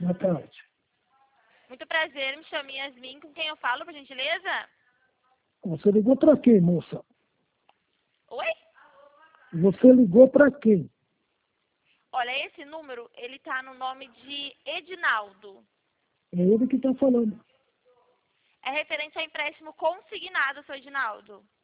Boa tarde. Muito prazer, me chamo Yasmin. Com quem eu falo, por gentileza? Você ligou para quem, moça? Oi? Você ligou para quem? Olha, esse número, ele tá no nome de Edinaldo. É ele que está falando. É referente a empréstimo consignado, seu Edinaldo.